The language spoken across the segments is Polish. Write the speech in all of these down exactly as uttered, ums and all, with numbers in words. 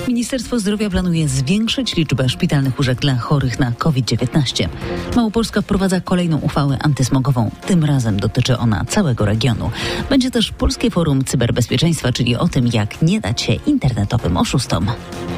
Ministerstwo Zdrowia planuje zwiększyć liczbę szpitalnych łóżek dla chorych na COVID dziewiętnaście. Małopolska wprowadza kolejną uchwałę antysmogową. Tym razem dotyczy ona całego regionu. Będzie też Polskie Forum Cyberbezpieczeństwa, czyli o tym, jak nie dać się internetowym oszustom.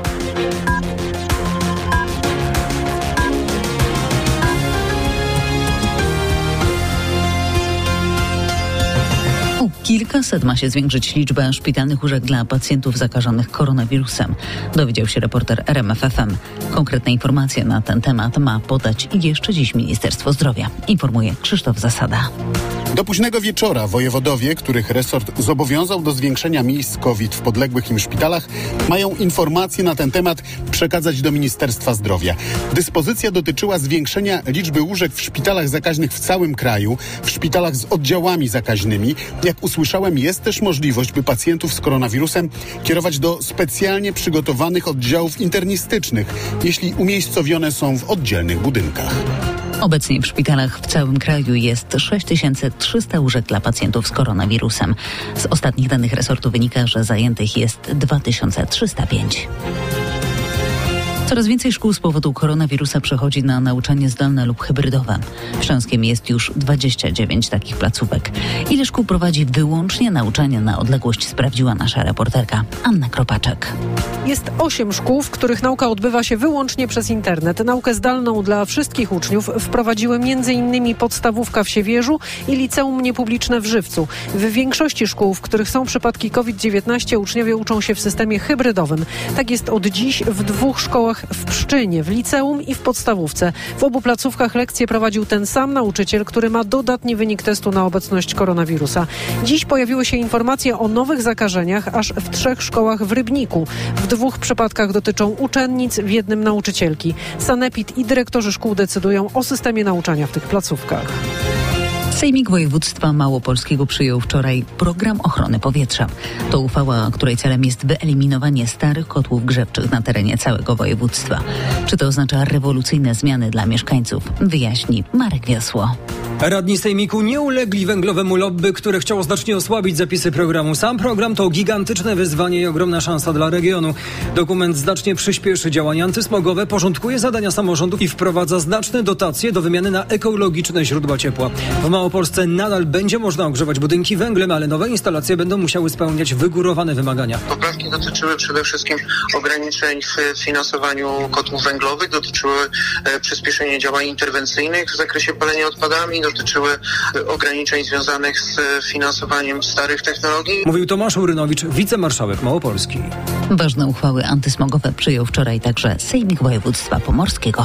Kilkaset ma się zwiększyć liczba szpitalnych łóżek dla pacjentów zakażonych koronawirusem, dowiedział się reporter R M F F M. Konkretne informacje na ten temat ma podać jeszcze dziś Ministerstwo Zdrowia, informuje Krzysztof Zasada. Do późnego wieczora wojewodowie, których resort zobowiązał do zwiększenia miejsc COVID w podległych im szpitalach, mają informacje na ten temat przekazać do Ministerstwa Zdrowia. Dyspozycja dotyczyła zwiększenia liczby łóżek w szpitalach zakaźnych w całym kraju, w szpitalach z oddziałami zakaźnymi. Jak usłyszałem, jest też możliwość, by pacjentów z koronawirusem kierować do specjalnie przygotowanych oddziałów internistycznych, jeśli umiejscowione są w oddzielnych budynkach. Obecnie w szpitalach w całym kraju jest sześć tysięcy trzysta łóżek dla pacjentów z koronawirusem. Z ostatnich danych resortu wynika, że zajętych jest dwa tysiące trzysta pięć. Coraz więcej szkół z powodu koronawirusa przechodzi na nauczanie zdalne lub hybrydowe. W Śląskiem jest już dwadzieścia dziewięć takich placówek. Ile szkół prowadzi wyłącznie nauczanie na odległość, sprawdziła nasza reporterka Anna Kropaczek. Jest osiem szkół, w których nauka odbywa się wyłącznie przez internet. Naukę zdalną dla wszystkich uczniów wprowadziły m.in. podstawówka w Siewierzu i liceum niepubliczne w Żywcu. W większości szkół, w których są przypadki COVID dziewiętnaście, uczniowie uczą się w systemie hybrydowym. Tak jest od dziś w dwóch szkołach w Pszczynie, w liceum i w podstawówce. W obu placówkach lekcje prowadził ten sam nauczyciel, który ma dodatni wynik testu na obecność koronawirusa. Dziś pojawiły się informacje o nowych zakażeniach aż w trzech szkołach w Rybniku. W dwóch przypadkach dotyczą uczennic, w jednym nauczycielki. Sanepid i dyrektorzy szkół decydują o systemie nauczania w tych placówkach. Sejmik Województwa Małopolskiego przyjął wczoraj program ochrony powietrza. To uchwała, której celem jest wyeliminowanie starych kotłów grzewczych na terenie całego województwa. Czy to oznacza rewolucyjne zmiany dla mieszkańców? Wyjaśni Marek Wiosło. Radni Sejmiku nie ulegli węglowemu lobby, które chciało znacznie osłabić zapisy programu. Sam program to gigantyczne wyzwanie i ogromna szansa dla regionu. Dokument znacznie przyspieszy działania antysmogowe, porządkuje zadania samorządów i wprowadza znaczne dotacje do wymiany na ekologiczne źródła ciepła. W Małopolsce nadal będzie można ogrzewać budynki węglem, ale nowe instalacje będą musiały spełniać wygórowane wymagania. Poprawki dotyczyły przede wszystkim ograniczeń w finansowaniu kotłów węglowych, dotyczyły e, przyspieszenia działań interwencyjnych w zakresie palenia odpadami, dotyczyły ograniczeń związanych z finansowaniem starych technologii. Mówił Tomasz Urynowicz, wicemarszałek Małopolski. Ważne uchwały antysmogowe przyjął wczoraj także Sejmik Województwa Pomorskiego.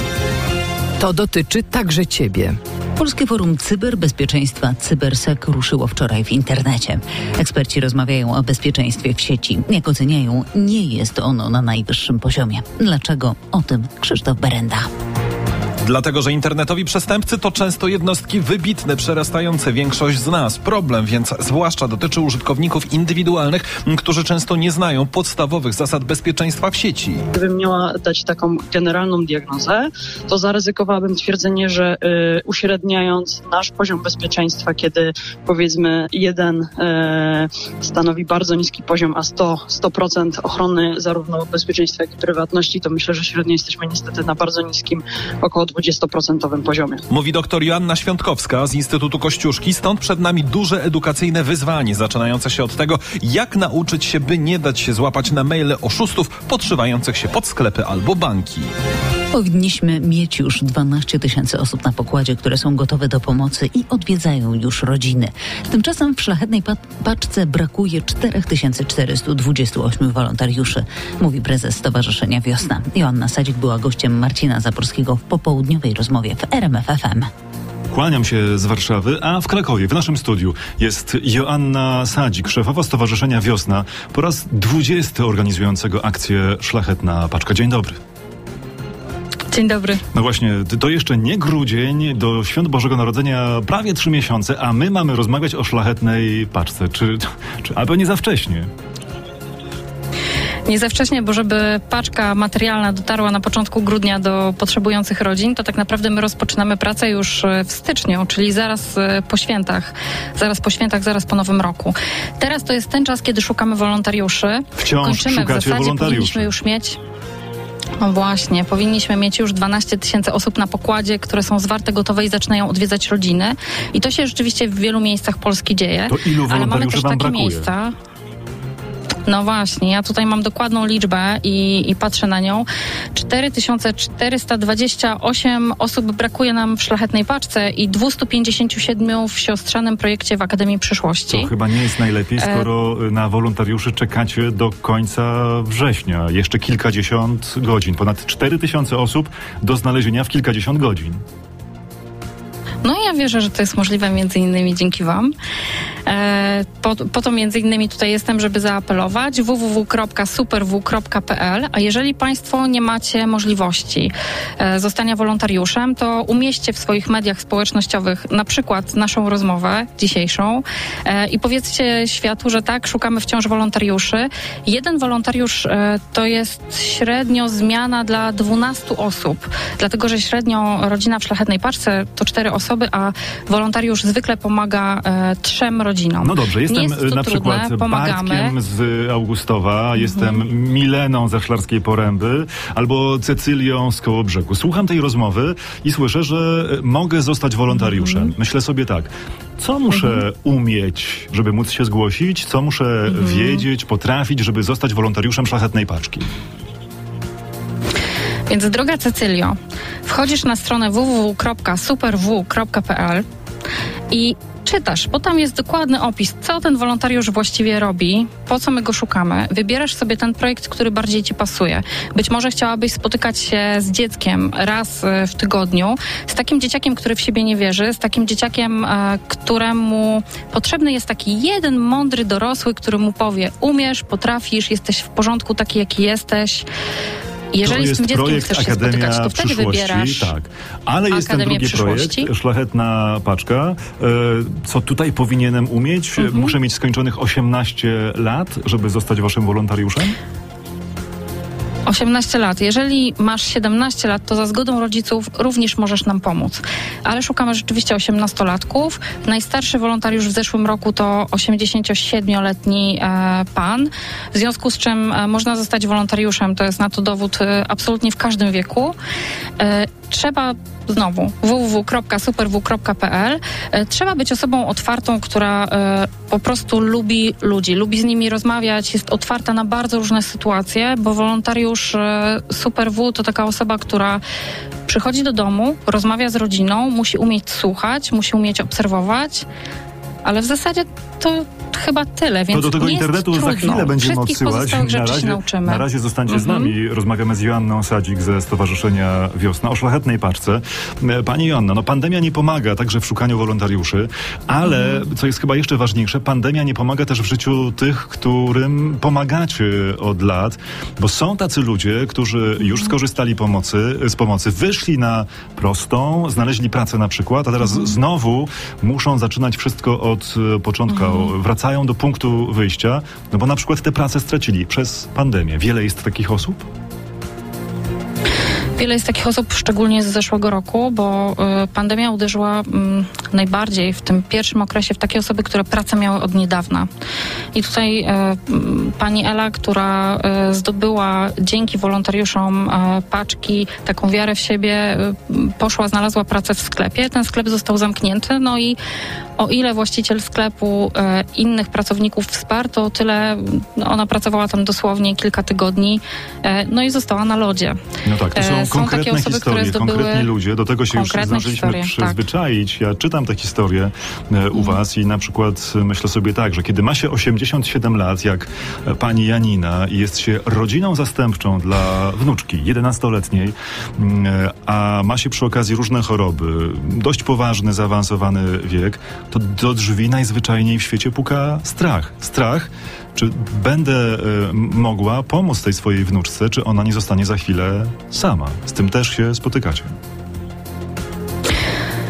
To dotyczy także Ciebie. Polskie Forum Cyberbezpieczeństwa CyberSec ruszyło wczoraj w internecie. Eksperci rozmawiają o bezpieczeństwie w sieci. Jak oceniają, nie jest ono na najwyższym poziomie. Dlaczego? O tym Krzysztof Berenda. Dlatego, że internetowi przestępcy to często jednostki wybitne, przerastające większość z nas. Problem więc zwłaszcza dotyczy użytkowników indywidualnych, którzy często nie znają podstawowych zasad bezpieczeństwa w sieci. Gdybym miała dać taką generalną diagnozę, to zaryzykowałabym twierdzenie, że y, uśredniając nasz poziom bezpieczeństwa, kiedy powiedzmy jeden y, stanowi bardzo niski poziom, a sto procent ochrony zarówno bezpieczeństwa, jak i prywatności, to myślę, że średnio jesteśmy niestety na bardzo niskim, około dwudziestoprocentowym poziomie. Mówi doktor Joanna Świątkowska z Instytutu Kościuszki. Stąd przed nami duże edukacyjne wyzwanie, zaczynające się od tego, jak nauczyć się, by nie dać się złapać na maile oszustów podszywających się pod sklepy albo banki. Powinniśmy mieć już dwanaście tysięcy osób na pokładzie, które są gotowe do pomocy i odwiedzają już rodziny. Tymczasem w szlachetnej paczce brakuje cztery tysiące czterysta dwadzieścia osiem wolontariuszy, mówi prezes Stowarzyszenia Wiosna. Joanna Sadzik była gościem Marcina Zaborskiego w popołudniowej rozmowie w R M F F M. Kłaniam się z Warszawy, a w Krakowie, w naszym studiu, jest Joanna Sadzik, szefowa Stowarzyszenia Wiosna, po raz dwudziesty organizującego akcję Szlachetna Paczka. Dzień dobry. Dzień dobry. No właśnie, to jeszcze nie grudzień, do Świąt Bożego Narodzenia prawie trzy miesiące, a my mamy rozmawiać o Szlachetnej Paczce. Czy, czy albo nie za wcześnie? Nie za wcześnie, bo żeby paczka materialna dotarła na początku grudnia do potrzebujących rodzin, to tak naprawdę my rozpoczynamy pracę już w styczniu, czyli zaraz po świętach. Zaraz po świętach, zaraz po Nowym Roku. Teraz to jest ten czas, kiedy szukamy wolontariuszy. Wciąż Kończymy szukacie w zasadzie, wolontariuszy. Powinniśmy już mieć... No właśnie, powinniśmy mieć już dwanaście tysięcy osób na pokładzie, które są zwarte, gotowe i zaczynają odwiedzać rodziny. I to się rzeczywiście w wielu miejscach Polski dzieje. To ilu ale mamy też wam takie brakuje? miejsca. No właśnie, ja tutaj mam dokładną liczbę i, i patrzę na nią. cztery tysiące czterysta dwadzieścia osiem osób brakuje nam w Szlachetnej Paczce i dwieście pięćdziesiąt siedem w siostrzanym projekcie w Akademii Przyszłości. To chyba nie jest najlepiej, skoro e... na wolontariuszy czekacie do końca września. Jeszcze kilkadziesiąt godzin. Ponad cztery tysiące osób do znalezienia w kilkadziesiąt godzin. No ja wierzę, że to jest możliwe między innymi dzięki wam. E, po, po to między innymi tutaj jestem, żeby zaapelować w w w kropka superw kropka p l, a jeżeli państwo nie macie możliwości e, zostania wolontariuszem, to umieśćcie w swoich mediach społecznościowych na przykład naszą rozmowę dzisiejszą e, i powiedzcie światu, że tak, szukamy wciąż wolontariuszy. Jeden wolontariusz e, to jest średnio zmiana dla dwunastu osób, dlatego że średnio rodzina w Szlachetnej Paczce to cztery osoby, a wolontariusz zwykle pomaga e, trzem rodzinom. No dobrze, jestem jest na trudne, przykład pomagamy. Bartkiem z Augustowa, mhm. jestem Mileną ze Szklarskiej Poręby albo Cecylią z Kołobrzegu. Słucham tej rozmowy i słyszę, że mogę zostać wolontariuszem. Mhm. Myślę sobie tak, co muszę mhm. umieć, żeby móc się zgłosić? Co muszę mhm. wiedzieć, potrafić, żeby zostać wolontariuszem Szlachetnej Paczki? Więc droga Cecylio, wchodzisz na stronę w w w kropka superw kropka p l i czytasz, bo tam jest dokładny opis, co ten wolontariusz właściwie robi, po co my go szukamy. Wybierasz sobie ten projekt, który bardziej ci pasuje. Być może chciałabyś spotykać się z dzieckiem raz w tygodniu, z takim dzieciakiem, który w siebie nie wierzy, z takim dzieciakiem, któremu potrzebny jest taki jeden mądry dorosły, który mu powie, umiesz, potrafisz, jesteś w porządku taki, jaki jesteś. Jeżeli z tym dzieckiem chcesz się Akademia spotykać, to wtedy wybierasz tak. Ale jest ten drugi projekt, Szlachetna Paczka. E, co tutaj powinienem umieć? Mhm. Muszę mieć skończonych osiemnaście lat, żeby zostać waszym wolontariuszem? osiemnaście lat. Jeżeli masz siedemnaście lat, to za zgodą rodziców również możesz nam pomóc. Ale szukamy rzeczywiście osiemnastolatków. Najstarszy wolontariusz w zeszłym roku to osiemdziesięciosiedmioletni e, pan. W związku z czym e, można zostać wolontariuszem. To jest na to dowód e, absolutnie w każdym wieku. E, trzeba znowu w w w kropka superw kropka p l. E, trzeba być osobą otwartą, która e, po prostu lubi ludzi, lubi z nimi rozmawiać, jest otwarta na bardzo różne sytuacje, bo wolontariusz e, Superw to taka osoba, która przychodzi do domu, rozmawia z rodziną, musi umieć słuchać, musi umieć obserwować, ale w zasadzie to chyba tyle, więc to do tego nie internetu jest za trudno. chwilę będziemy odsyłać. Na razie, się nauczymy. na razie zostańcie mm-hmm. z nami. Rozmawiamy z Joanną Sadzik ze Stowarzyszenia Wiosna o Szlachetnej Paczce. Pani Joanna, no pandemia nie pomaga także w szukaniu wolontariuszy, ale mm. co jest chyba jeszcze ważniejsze, pandemia nie pomaga też w życiu tych, którym pomagacie od lat, bo są tacy ludzie, którzy już skorzystali pomocy, z pomocy, wyszli na prostą, znaleźli pracę na przykład, a teraz mm. znowu muszą zaczynać wszystko od początku. Mm. Wracają do punktu wyjścia, no bo na przykład te prace stracili przez pandemię. Wiele jest takich osób? Wiele jest takich osób, szczególnie z zeszłego roku, bo y, pandemia uderzyła y, najbardziej w tym pierwszym okresie w takie osoby, które pracę miały od niedawna. I tutaj y, pani Ela, która y, zdobyła dzięki wolontariuszom y, paczki taką wiarę w siebie, y, poszła, znalazła pracę w sklepie. Ten sklep został zamknięty, no i o ile właściciel sklepu e, innych pracowników wsparł, to o tyle no, ona pracowała tam dosłownie kilka tygodni, e, no i została na lodzie. No tak, to są, e, są konkretne takie osoby, historie, które zdobyły konkretni ludzie, do tego się już zdążyliśmy historie, przyzwyczaić. Tak. Ja czytam te historie e, u mhm. was i na przykład myślę sobie tak, że kiedy ma się osiemdziesiąt siedem lat, jak pani Janina i jest się rodziną zastępczą dla wnuczki jedenastoletniej, e, a ma się przy okazji różne choroby, dość poważny, zaawansowany wiek, to do drzwi najzwyczajniej w świecie puka strach. Strach, czy będę y, mogła pomóc tej swojej wnuczce, czy ona nie zostanie za chwilę sama. Z tym też się spotykacie.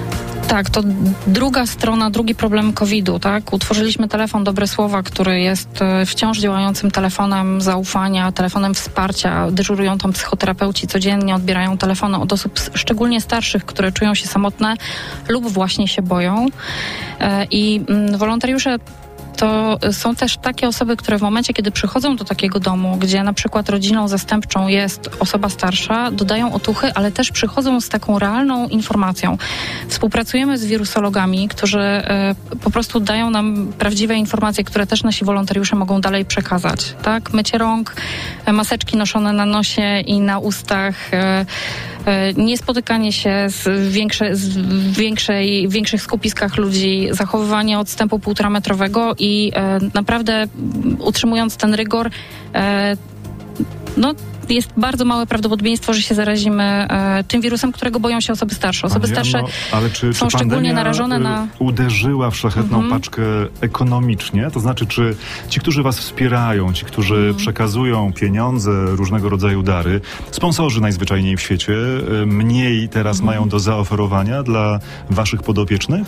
Tak, to druga strona, drugi problem kowida, tak? Utworzyliśmy telefon Dobre Słowa, który jest wciąż działającym telefonem zaufania, telefonem wsparcia. Dyżurują tam psychoterapeuci, codziennie odbierają telefony od osób szczególnie starszych, które czują się samotne lub właśnie się boją. I wolontariusze to są też takie osoby, które w momencie, kiedy przychodzą do takiego domu, gdzie na przykład rodziną zastępczą jest osoba starsza, dodają otuchy, ale też przychodzą z taką realną informacją. Współpracujemy z wirusologami, którzy y, po prostu dają nam prawdziwe informacje, które też nasi wolontariusze mogą dalej przekazać. Tak? Mycie rąk, maseczki noszone na nosie i na ustach, y, niespotykanie się z, większe, z większej, większych skupiskach ludzi, zachowywanie odstępu półtorametrowego i e, naprawdę utrzymując ten rygor, e, no jest bardzo małe prawdopodobieństwo, że się zarazimy e, tym wirusem, którego boją się osoby starsze. Osoby starsze no, ale czy, są czy szczególnie narażone na... uderzyła w szlachetną mhm. paczkę ekonomicznie? To znaczy, czy ci, którzy was wspierają, ci, którzy mhm. przekazują pieniądze, różnego rodzaju dary, sponsorzy najzwyczajniej w świecie, mniej teraz mhm. mają do zaoferowania dla waszych podopiecznych?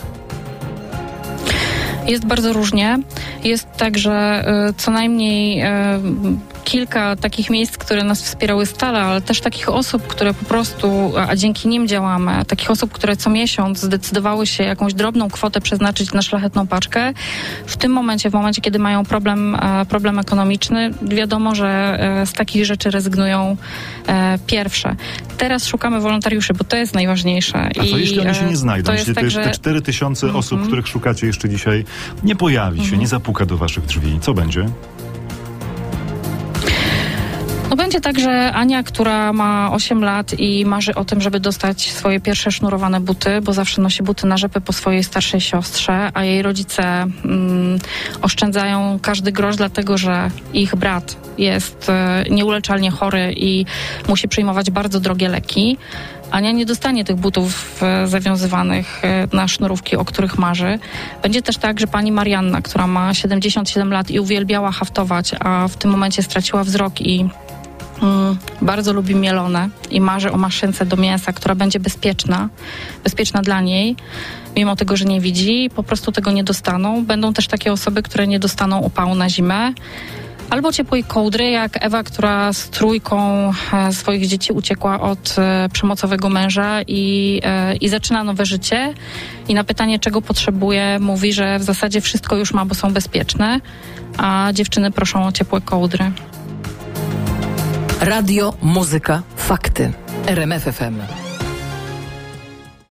Jest bardzo różnie. Jest tak, że y, co najmniej y, kilka takich miejsc, które nas wspierały stale, ale też takich osób, które po prostu, a dzięki nim działamy, takich osób, które co miesiąc zdecydowały się jakąś drobną kwotę przeznaczyć na szlachetną paczkę. W tym momencie, w momencie, kiedy mają problem, e, problem ekonomiczny, wiadomo, że e, z takich rzeczy rezygnują e, pierwsze. Teraz szukamy wolontariuszy, bo to jest najważniejsze. A co I, jeśli oni się nie znajdą? Jeśli jeśli tak, te, że... te cztery tysiące mm-hmm. osób, których szukacie jeszcze dzisiaj, nie pojawi się, mm-hmm. nie zapuka do waszych drzwi, co będzie? No będzie tak, że Ania, która ma osiem lat i marzy o tym, żeby dostać swoje pierwsze sznurowane buty, bo zawsze nosi buty na rzepy po swojej starszej siostrze, a jej rodzice mm, oszczędzają każdy grosz, dlatego że ich brat jest y, nieuleczalnie chory i musi przyjmować bardzo drogie leki. Ania nie dostanie tych butów e, zawiązywanych e, na sznurówki, o których marzy. Będzie też tak, że pani Marianna, która ma siedemdziesiąt siedem lat i uwielbiała haftować, a w tym momencie straciła wzrok i mm, bardzo lubi mielone i marzy o maszynce do mięsa, która będzie bezpieczna, bezpieczna dla niej, mimo tego, że nie widzi, po prostu tego nie dostaną. Będą też takie osoby, które nie dostaną opału na zimę. Albo ciepłej kołdry, jak Ewa, która z trójką e, swoich dzieci uciekła od e, przemocowego męża i, e, i zaczyna nowe życie. I na pytanie, czego potrzebuje, mówi, że w zasadzie wszystko już ma, bo są bezpieczne, a dziewczyny proszą o ciepłe kołdry. Radio, muzyka, fakty. R M F F M.